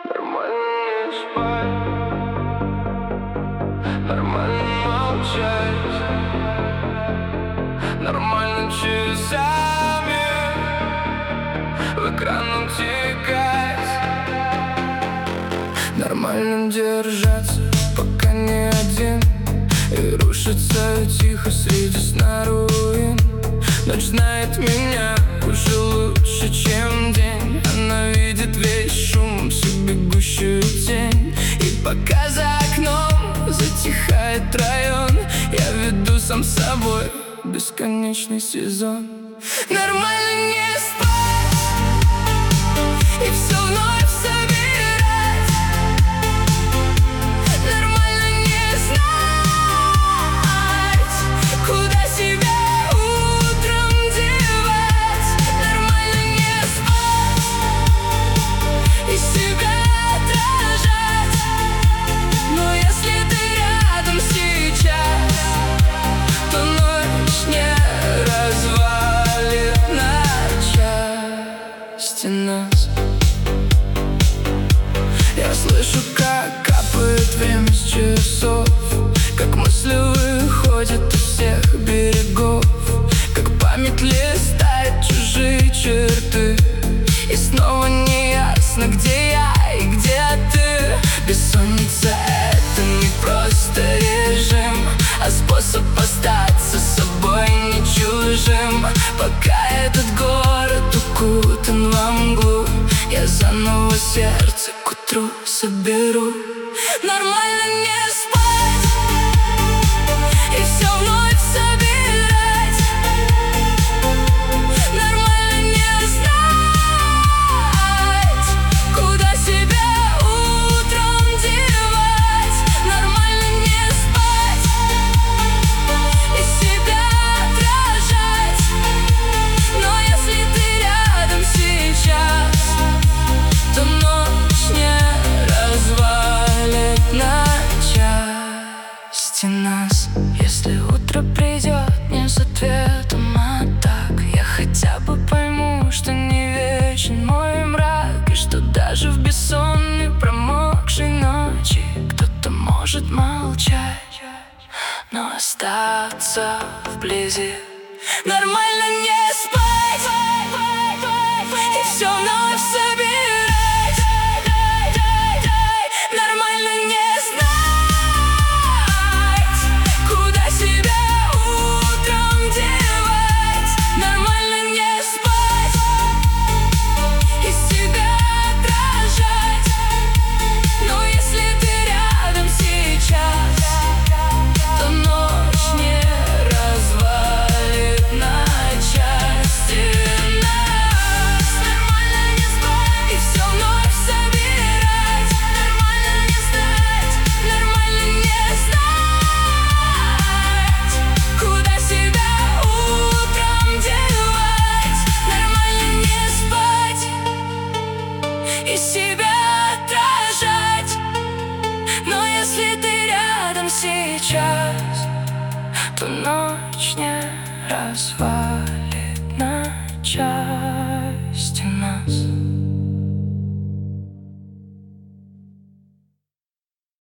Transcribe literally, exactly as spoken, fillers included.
Нормально не спать, нормально молчать, нормально часами в экран утекать, нормально держаться, пока не один, и рушится тихо среди сна руин. Ночь знает меня уже лучше, чем день. Она видит весь шум, всю бегущую тень. И пока за окном затихает район, я веду сам с собой бесконечный сезон. Нормально не спать и все вновь собирать. Нормально не знать, куда себя утром девать. Нормально не спать и себя отражать. Но если ты рядом сейчас, то ночь не развалит на части нас. Я слышу, как капает время с часов, как мысли выходят из всех берегов, как память листает чужие черты. И снова не ясно, где я и где ты. Бессонница — это не просто режим, а способ остаться собой не чужим. Пока этот город укутан во мглу, я заново сердце к утру соберу. Нормально не спать и все вновь собирать. Нормально не знать, куда себя утром девать. Нормально не спать и себя отражать. Но если ты рядом сейчас, то ночь не развалит на части нас. Если утро придет не с ответом, а так, я хотя бы пойму, что не вечен мой мрак, и что даже в бессонной промокшей ночи кто-то может молчать, но остаться вблизи. Нормально не спать и все вновь собирать. Нормально не знать, куда себя утром девать. Нормально не спать и себя отражать. Но если ты рядом сейчас, то ночь не развалит на части нас. Нормально не спать и все вновь собирать. Нормально не знать, нормально не знать, куда себя утром девать. Нормально не спать и себя отражать. Но если ты рядом сейчас, то ночь не развалит на части нас.